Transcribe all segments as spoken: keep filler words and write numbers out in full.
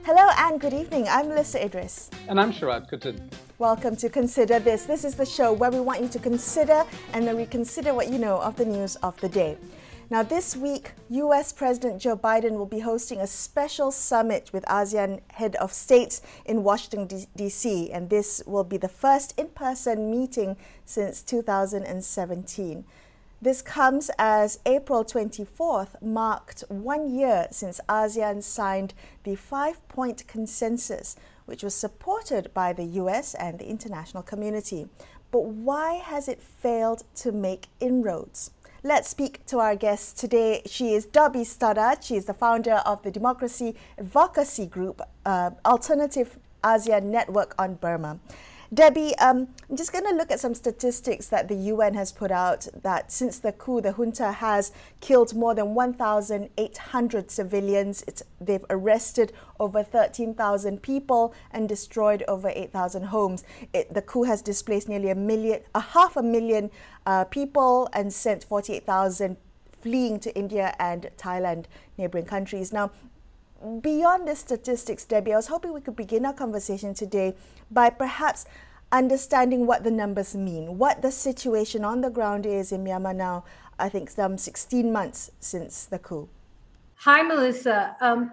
Hello and good evening. I'm Melissa Idris. And I'm Sharad Kuttan. Welcome to Consider This. This is the show where we want you to consider and then reconsider what you know of the news of the day. Now, this week, U S President Joe Biden will be hosting a special summit with ASEAN head of states in Washington, D C, and this will be the first in-person meeting since two thousand seventeen. This comes as April twenty-fourth marked one year since ASEAN signed the five-point consensus, which was supported by the U S and the international community. But why has it failed to make inroads? Let's speak to our guest today. She is Debbie Stoddard. She is the founder of the Democracy Advocacy Group, uh, Alternative ASEAN Network on Burma. Debbie, um, I'm just going to look at some statistics that the U N has put out that since the coup, the junta has killed more than one thousand eight hundred civilians. It's, they've arrested over thirteen thousand people and destroyed over eight thousand homes. It, the coup has displaced nearly a million, a half a million uh, people and sent forty-eight thousand fleeing to India and Thailand, neighboring countries. Now, beyond the statistics, Debbie, I was hoping we could begin our conversation today by perhaps understanding what the numbers mean, what the situation on the ground is in Myanmar now, I think some sixteen months since the coup. Hi, Melissa. Um,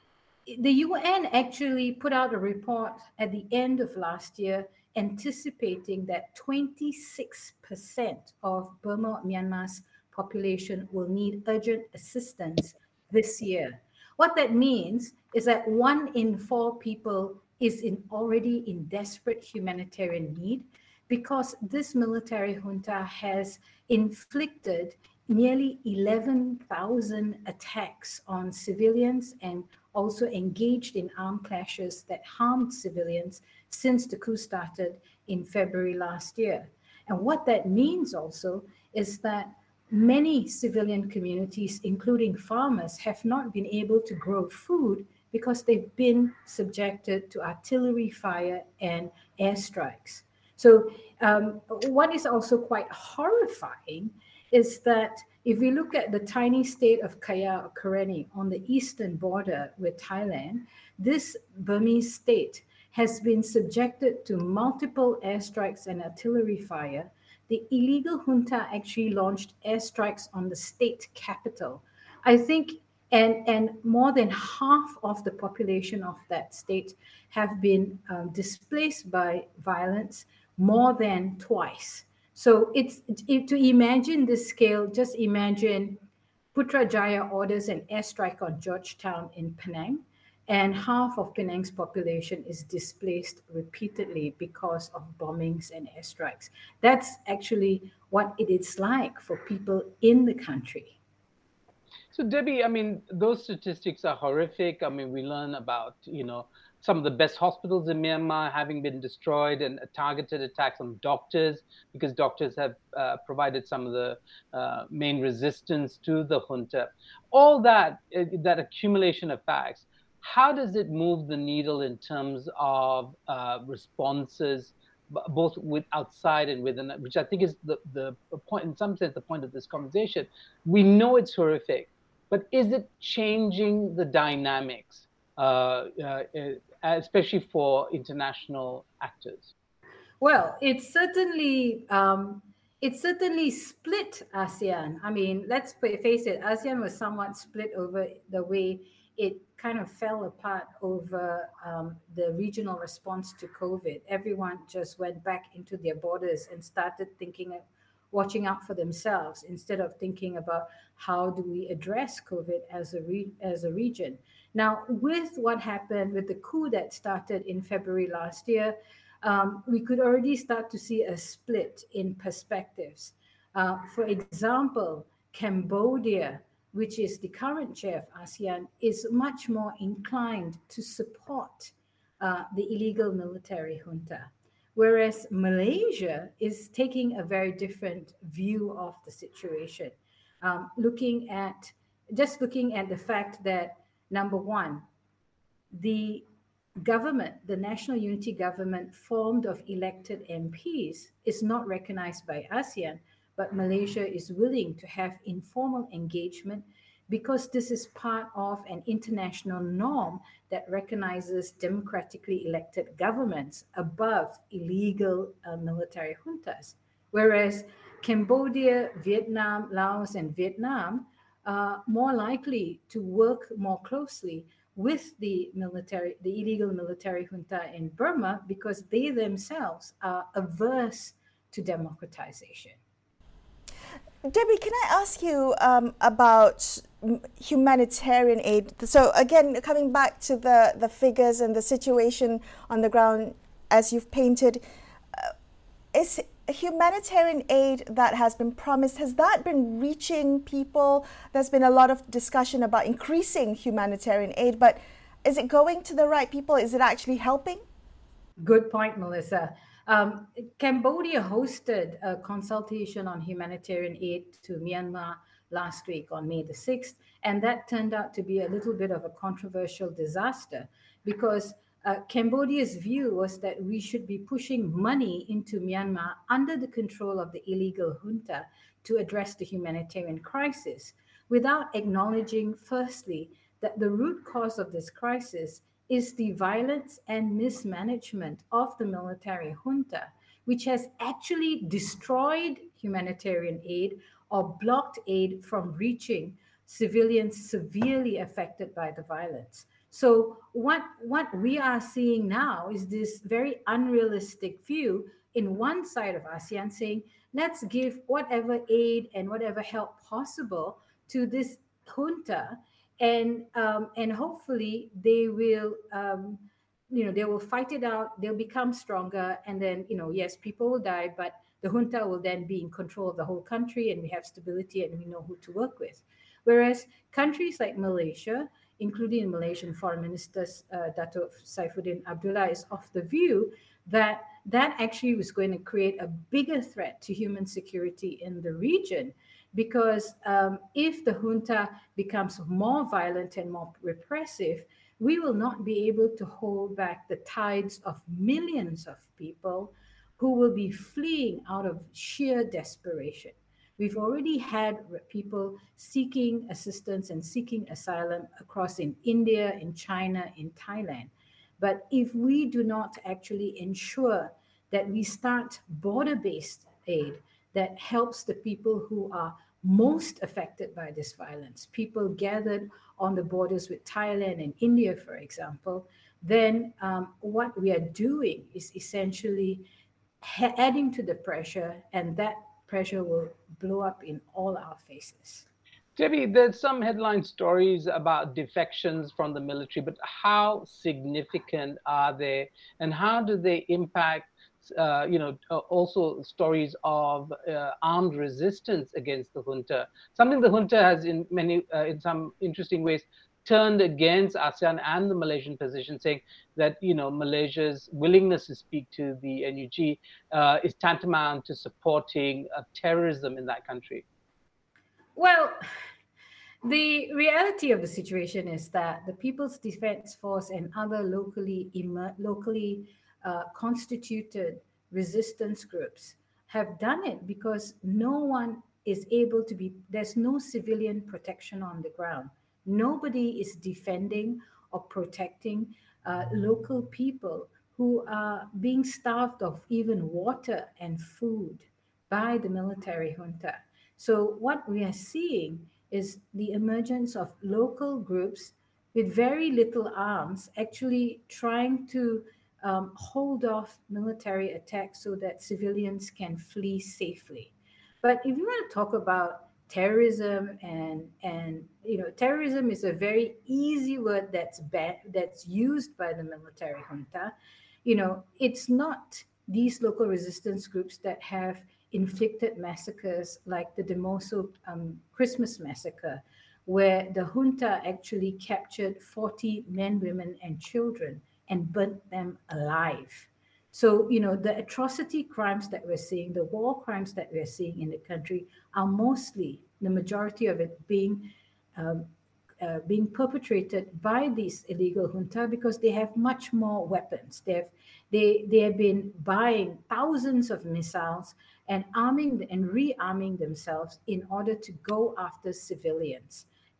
the U N actually put out a report at the end of last year anticipating that twenty-six percent of Burma, Myanmar's population will need urgent assistance this year. What that means is that one in four people is in already in desperate humanitarian need because this military junta has inflicted nearly eleven thousand attacks on civilians and also engaged in armed clashes that harmed civilians since the coup started in February last year. And what that means also is that many civilian communities, including farmers, have not been able to grow food because they've been subjected to artillery fire and airstrikes. So um, what is also quite horrifying is that if we look at the tiny state of Kaya or Karenni on the eastern border with Thailand, this Burmese state has been subjected to multiple airstrikes and artillery fire. The illegal junta actually launched airstrikes on the state capital. I think, and, and more than half of the population of that state have been um, displaced by violence more than twice. So it's it, to imagine this scale, just imagine Putrajaya orders an airstrike on Georgetown in Penang, and half of Penang's population is displaced repeatedly because of bombings and airstrikes. That's actually what it is like for people in the country. So, Debbie, I mean, those statistics are horrific. I mean, we learn about, you know, some of the best hospitals in Myanmar having been destroyed and targeted attacks on doctors because doctors have uh, provided some of the uh, main resistance to the junta. All that, uh, that accumulation of facts, how does it move the needle in terms of uh, responses, both with outside and within, which I think is the, the point, in some sense, the point of this conversation. We know it's horrific, but is it changing the dynamics, uh, uh, especially for international actors? Well, it's certainly um, it certainly split ASEAN. I mean, let's face it, ASEAN was somewhat split over the way it kind of fell apart over um, the regional response to COVID. Everyone just went back into their borders and started thinking of watching out for themselves instead of thinking about how do we address COVID as a re- as a region. Now, with what happened with the coup that started in February last year, um, we could already start to see a split in perspectives. Uh, for example, Cambodia, which is the current chair of ASEAN, is much more inclined to support uh, the illegal military junta, whereas Malaysia is taking a very different view of the situation, um, looking at just looking at the fact that, number one, the government, the National Unity Government formed of elected M Ps, is not recognized by ASEAN, but Malaysia is willing to have informal engagement, because this is part of an international norm that recognizes democratically elected governments above illegal uh, military juntas. Whereas Cambodia, Vietnam, Laos, and Vietnam are more likely to work more closely with the military, the illegal military junta in Burma, because they themselves are averse to democratization. Debbie, can I ask you um, about humanitarian aid? So again, coming back to the, the figures and the situation on the ground as you've painted, uh, is humanitarian aid that has been promised, has that been reaching people? There's been a lot of discussion about increasing humanitarian aid, but is it going to the right people? Is it actually helping? Good point, Melissa. Um, Cambodia hosted a consultation on humanitarian aid to Myanmar last week on May the sixth, and that turned out to be a little bit of a controversial disaster because uh, Cambodia's view was that we should be pushing money into Myanmar under the control of the illegal junta to address the humanitarian crisis, without acknowledging, firstly, that the root cause of this crisis is the violence and mismanagement of the military junta, which has actually destroyed humanitarian aid or blocked aid from reaching civilians severely affected by the violence. So what, what we are seeing now is this very unrealistic view in one side of ASEAN saying, let's give whatever aid and whatever help possible to this junta, and um, and hopefully they will um, you know they will fight it out, they'll become stronger, and then you know yes, people will die, but the junta will then be in control of the whole country and we have stability and we know who to work with. Whereas countries like Malaysia, including the Malaysian Foreign Minister uh, Dato' Saifuddin Abdullah, is of the view that that actually was going to create a bigger threat to human security in the region, because um, if the junta becomes more violent and more repressive, we will not be able to hold back the tides of millions of people who will be fleeing out of sheer desperation. We've already had people seeking assistance and seeking asylum across in India, in China, in Thailand. But if we do not actually ensure that we start border-based aid that helps the people who are most affected by this violence, people gathered on the borders with Thailand and India, for example, then um, what we are doing is essentially ha- adding to the pressure, and that pressure will blow up in all our faces. Debbie, there's some headline stories about defections from the military, but how significant are they, and how do they impact, uh, you know, uh, also stories of uh, armed resistance against the junta? Something the junta has, in many, uh, in some interesting ways, turned against ASEAN and the Malaysian position, saying that you know Malaysia's willingness to speak to the N U G uh, is tantamount to supporting uh, terrorism in that country. Well, the reality of the situation is that the People's Defense Force and other locally emer- locally uh, constituted resistance groups have done it because no one is able to be, there's no civilian protection on the ground. Nobody is defending or protecting uh, local people who are being starved of even water and food by the military junta. So, what we are seeing is the emergence of local groups with very little arms actually trying to um, hold off military attacks so that civilians can flee safely. But if you want to talk about terrorism and and you know terrorism is a very easy word that's bad that's used by the military junta. You know, it's not these local resistance groups that have inflicted massacres like the Demoso um, Christmas massacre, where the junta actually captured forty men, women, and children and burnt them alive. So, you know, the atrocity crimes that we're seeing, the war crimes that we're seeing in the country are mostly, the majority of it being um, uh, being perpetrated by these illegal junta because they have much more weapons. They have they they have been buying thousands of missiles and arming and rearming themselves in order to go after civilians.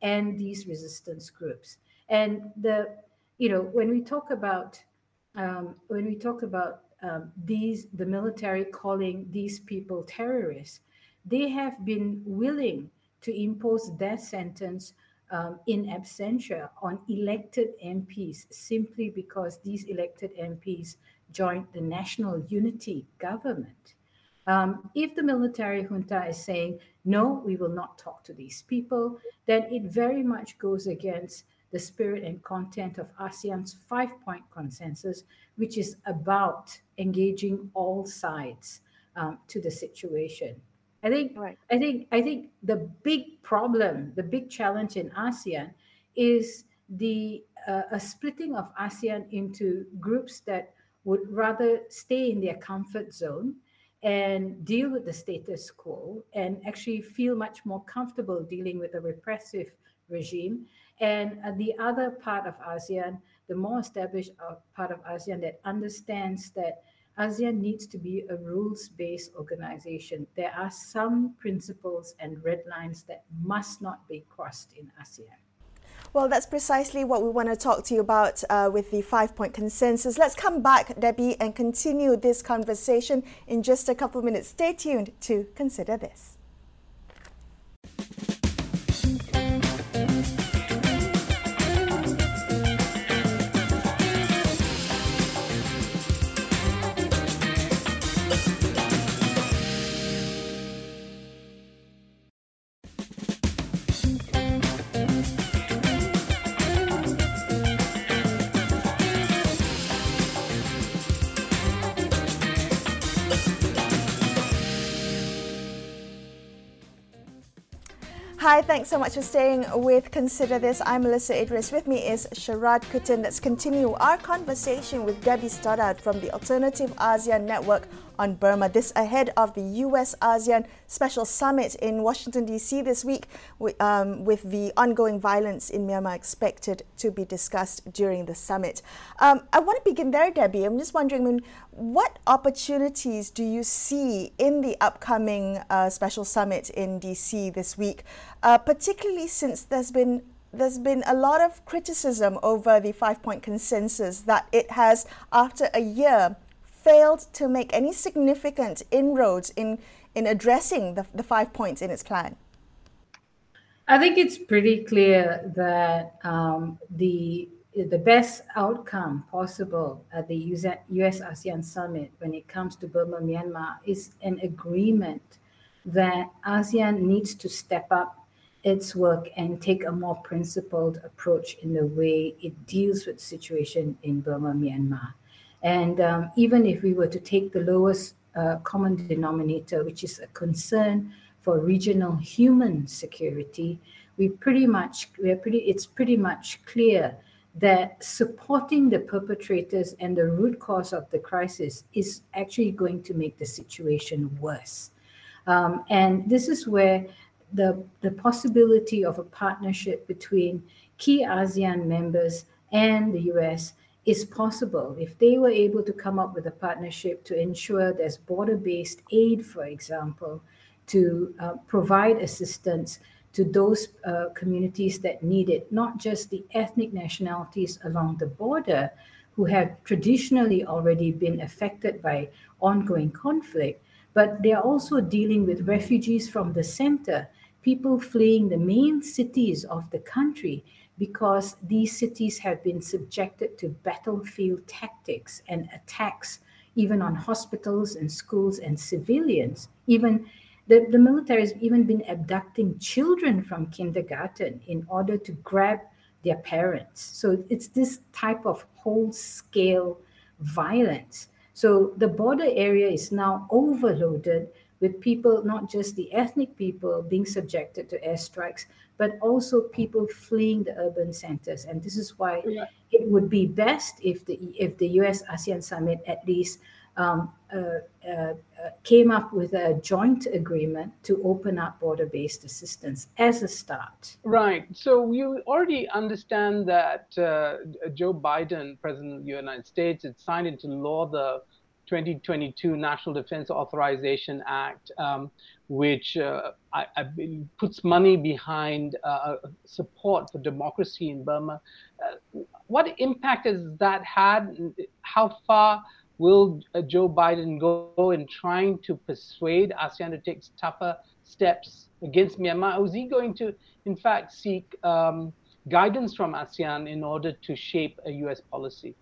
and these resistance groups. And the, you know, when we talk about um, when we talk about um, these, the military calling these people terrorists, they have been willing to impose death sentence um, in absentia on elected M Ps simply because these elected M Ps joined the national unity government. Um, if the military junta is saying, no, we will not talk to these people, then it very much goes against the spirit and content of ASEAN's five-point consensus, which is about engaging all sides um, to the situation. I think, Right. I think, I think the big problem, the big challenge in ASEAN is the uh, a splitting of ASEAN into groups that would rather stay in their comfort zone and deal with the status quo and actually feel much more comfortable dealing with a repressive regime. And uh, the other part of ASEAN, the more established uh, part of ASEAN that understands that ASEAN needs to be a rules-based organization. There are some principles and red lines that must not be crossed in ASEAN. Well, that's precisely what we want to talk to you about uh, with the five-point consensus. Let's come back, Debbie, and continue this conversation in just a couple of minutes. Stay tuned to Consider This. Hi, thanks so much for staying with Consider This. I'm Melissa Idris. With me is Sharad Kuttan. Let's continue our conversation with Debbie Stoddard from the Alternative ASEAN Network on Burma. This ahead of the U S ASEAN Special Summit in Washington, D C this week, um, with the ongoing violence in Myanmar expected to be discussed during the summit. Um, I want to begin there, Debbie. I'm just wondering, I mean, what opportunities do you see in the upcoming uh, Special Summit in D C this week, uh, particularly since there's been There's been a lot of criticism over the five-point consensus that it has, after a year, failed to make any significant inroads in, in addressing the, the five points in its plan? I think it's pretty clear that um, the the best outcome possible at the U S ASEAN Summit when it comes to Burma, Myanmar is an agreement that ASEAN needs to step up its work and take a more principled approach in the way it deals with the situation in Burma, Myanmar. And um, even if we were to take the lowest uh, common denominator, which is a concern for regional human security, we pretty much, we're pretty, it's pretty much clear that supporting the perpetrators and the root cause of the crisis is actually going to make the situation worse. Um, and this is where the, the possibility of a partnership between key ASEAN members and the U S is possible. If they were able to come up with a partnership to ensure there's border-based aid, for example, to uh, provide assistance to those uh, communities that need it, not just the ethnic nationalities along the border who have traditionally already been affected by ongoing conflict, but they're also dealing with refugees from the center, people fleeing the main cities of the country because these cities have been subjected to battlefield tactics and attacks, even on hospitals and schools and civilians. Even the, the military has even been abducting children from kindergarten in order to grab their parents. So it's this type of whole-scale violence. So the border area is now overloaded with people, not just the ethnic people being subjected to airstrikes, but also people fleeing the urban centers. And this is why yeah. it would be best if the if the U S ASEAN Summit at least um, uh, uh, uh, came up with a joint agreement to open up border-based assistance as a start. Right. So you already understand that uh, Joe Biden, President of the United States, had signed into law the twenty twenty-two National Defense Authorization Act, um, which uh, I, I believe puts money behind uh, support for democracy in Burma. Uh, what impact has that had? How far will uh, Joe Biden go in trying to persuade ASEAN to take tougher steps against Myanmar? Or is he going to, in fact, seek um, guidance from ASEAN in order to shape a U S policy?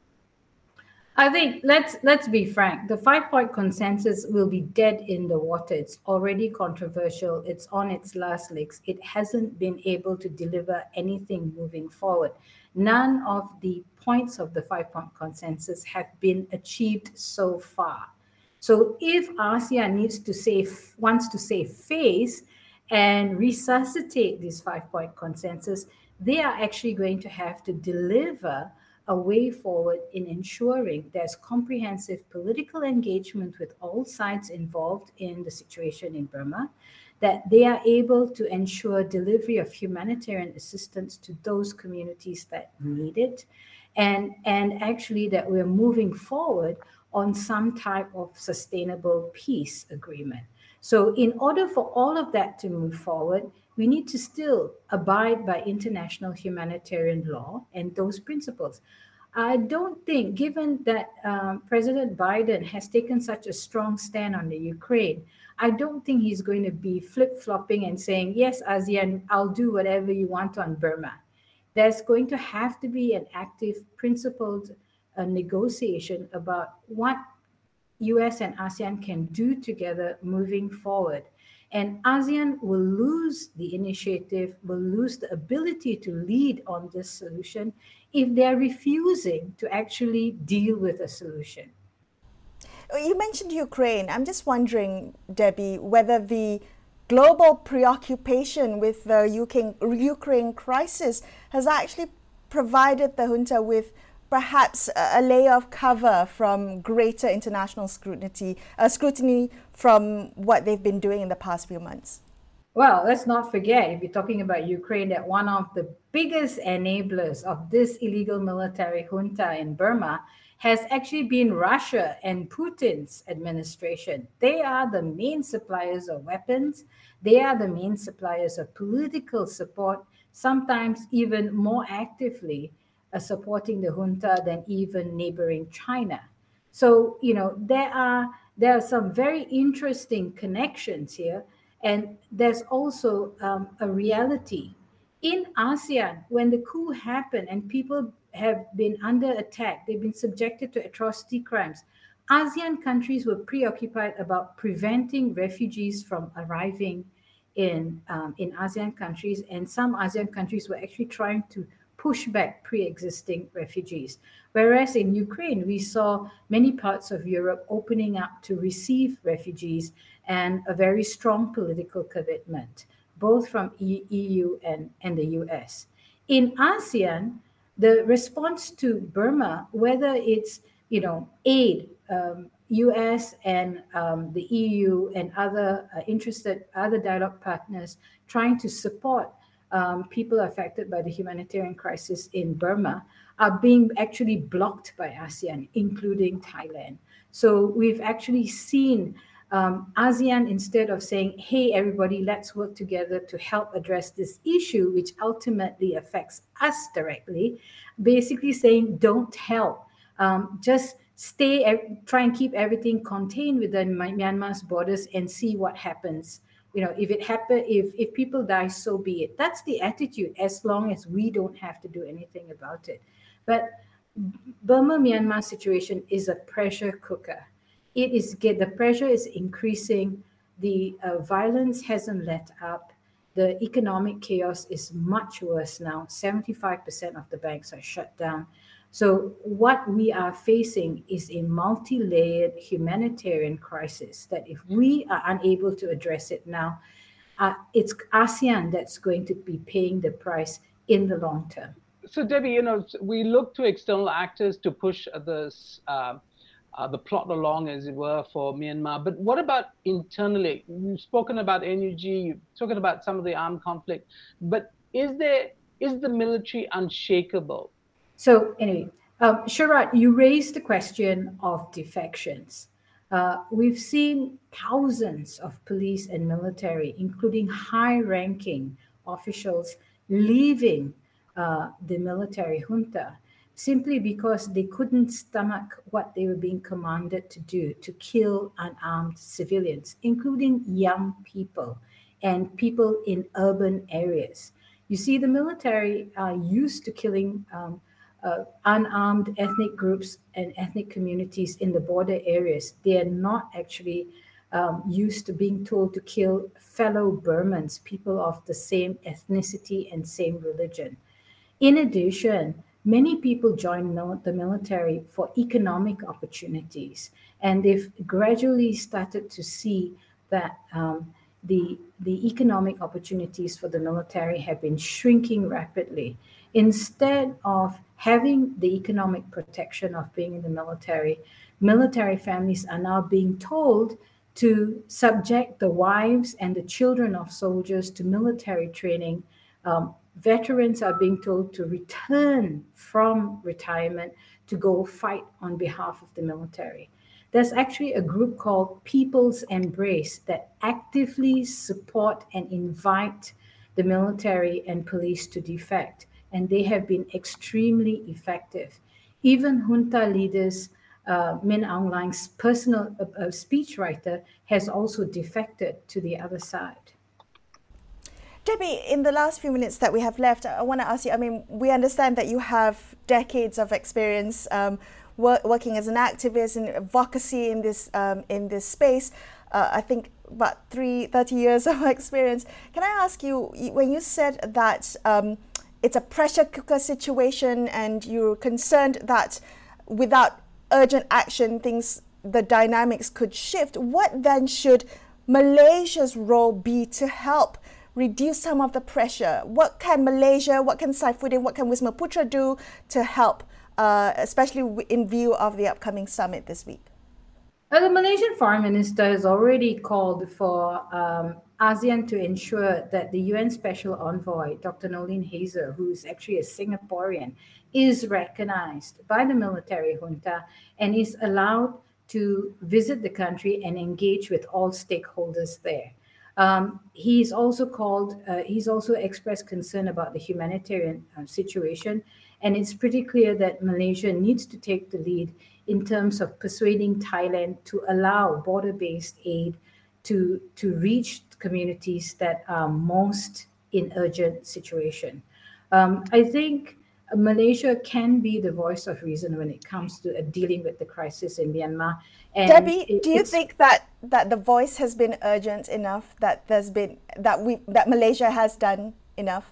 I think let's let's be frank. The five-point consensus will be dead in the water. It's already controversial. It's on its last legs. It hasn't been able to deliver anything moving forward. None of the points of the five-point consensus have been achieved so far. So if ASEAN needs to save wants to save face and resuscitate this five-point consensus, they are actually going to have to deliver a way forward in ensuring there's comprehensive political engagement with all sides involved in the situation in Burma, that they are able to ensure delivery of humanitarian assistance to those communities that need it, and, and actually that we're moving forward on some type of sustainable peace agreement. So in order for all of that to move forward, we need to still abide by international humanitarian law and those principles. I don't think, given that um, President Biden has taken such a strong stand on the Ukraine, I don't think he's going to be flip-flopping and saying, yes, ASEAN, I'll do whatever you want on Burma. There's going to have to be an active, principled uh, negotiation about what U S and ASEAN can do together moving forward. And ASEAN will lose the initiative, will lose the ability to lead on this solution if they're refusing to actually deal with a solution. You mentioned Ukraine. I'm just wondering, Debbie, whether the global preoccupation with the Ukraine crisis has actually provided the junta with perhaps a layer of cover from greater international scrutiny, uh, scrutiny from what they've been doing in the past few months. Well, let's not forget, if you're talking about Ukraine, that one of the biggest enablers of this illegal military junta in Burma has actually been Russia and Putin's administration. They are the main suppliers of weapons. They are the main suppliers of political support, sometimes even more actively uh, supporting the junta than even neighboring China. So, you know, there are there are some very interesting connections here. And there's also um, a reality. In ASEAN, when the coup happened and people have been under attack, they've been subjected to atrocity crimes, ASEAN countries were preoccupied about preventing refugees from arriving in, um, in ASEAN countries, and some ASEAN countries were actually trying to push back pre-existing refugees. Whereas in Ukraine, we saw many parts of Europe opening up to receive refugees and a very strong political commitment, both from E U and, and the U S. In ASEAN, the response to Burma, whether it's, you know, aid, um, U S and um, the E U and other uh, interested, other dialogue partners trying to support um, people affected by the humanitarian crisis in Burma, are being actually blocked by ASEAN, including Thailand. So we've actually seen um, ASEAN, instead of saying, hey, everybody, let's work together to help address this issue, which ultimately affects us directly, basically saying, don't help. Um, just stay, try and keep everything contained within Myanmar's borders and see what happens. You know, if it happen, if if people die, so be it. That's the attitude, as long as we don't have to do anything about it. But Burma-Myanmar situation is a pressure cooker. It is get the pressure is increasing. The uh, violence hasn't let up. The economic chaos is much worse now. seventy-five percent of the banks are shut down. So what we are facing is a multi-layered humanitarian crisis that if we are unable to address it now, uh, it's ASEAN that's going to be paying the price in the long term. So Debbie, you know, we look to external actors to push this, uh, uh, the plot along, as it were, for Myanmar. But what about internally? You've spoken about energy, you've spoken about some of the armed conflict, but is there is the military unshakable? So anyway, Um, Sharat, you raised the question of defections. Uh, we've seen thousands of police and military, including high-ranking officials, leaving uh, the military junta simply because they couldn't stomach what they were being commanded to do, to kill unarmed civilians, including young people and people in urban areas. You see, the military are used to killing um, uh, unarmed ethnic groups and ethnic communities in the border areas. They are not actually um, used to being told to kill fellow Burmans, people of the same ethnicity and same religion. In addition, many people join mil- the military for economic opportunities, and they've gradually started to see that um, the, the economic opportunities for the military have been shrinking rapidly. Instead of having the economic protection of being in the military, military families are now being told to subject the wives and the children of soldiers to military training. Um, veterans are being told to return from retirement to go fight on behalf of the military. There's actually a group called People's Embrace that actively support and invite the military and police to defect, and they have been extremely effective. Even junta leaders, uh, Min Aung Hlaing's personal uh, uh, speechwriter, has also defected to the other side. Debbie, in the last few minutes that we have left, I want to ask you, I mean, we understand that you have decades of experience um, wor- working as an activist and advocacy in this um, in this space. Uh, I think about three, thirty years of experience. Can I ask you, when you said that um, it's a pressure cooker situation and you're concerned that without urgent action, things, the dynamics could shift, what then should Malaysia's role be to help reduce some of the pressure? What can Malaysia, what can Saifuddin, what can Wisma Putra do to help, uh, especially in view of the upcoming summit this week? Well, the Malaysian Foreign Minister has already called for um, ASEAN to ensure that the U N Special Envoy, Doctor Noeleen Heyzer, who is actually a Singaporean, is recognized by the military junta and is allowed to visit the country and engage with all stakeholders there. Um, he's also called, uh, he's also expressed concern about the humanitarian uh, situation. And it's pretty clear that Malaysia needs to take the lead in terms of persuading Thailand to allow border-based aid to, to reach communities that are most in urgent situation. Um, I think Malaysia can be the voice of reason when it comes to uh, dealing with the crisis in Myanmar. And Debbie, it, do you think that, that the voice has been urgent enough, that there's been that we that Malaysia has done enough?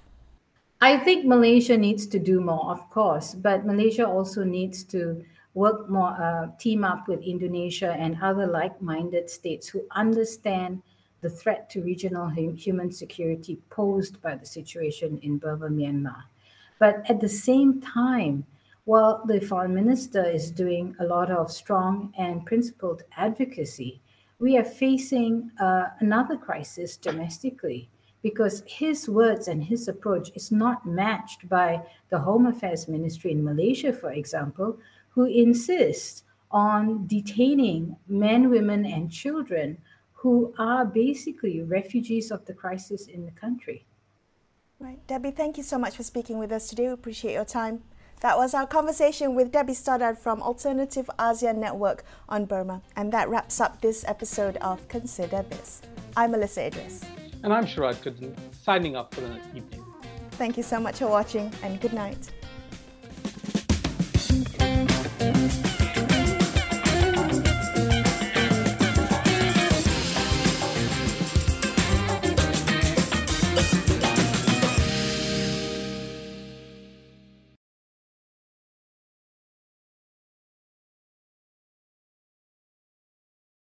I think Malaysia needs to do more, of course, but Malaysia also needs to work more, uh, team up with Indonesia and other like-minded states who understand the threat to regional hum- human security posed by the situation in Burma, Myanmar. But at the same time, while the foreign minister is doing a lot of strong and principled advocacy, we are facing uh, another crisis domestically because his words and his approach is not matched by the Home Affairs Ministry in Malaysia, for example, who insists on detaining men, women, and children who are basically refugees of the crisis in the country. Right. Debbie, thank you so much for speaking with us today. We appreciate your time. That was our conversation with Debbie Stoddard from Alternative ASEAN Network on Burma. And that wraps up this episode of Consider This. I'm Melissa Idris. And I'm Sharat Kudin, signing off for the evening. Thank you so much for watching, and good night.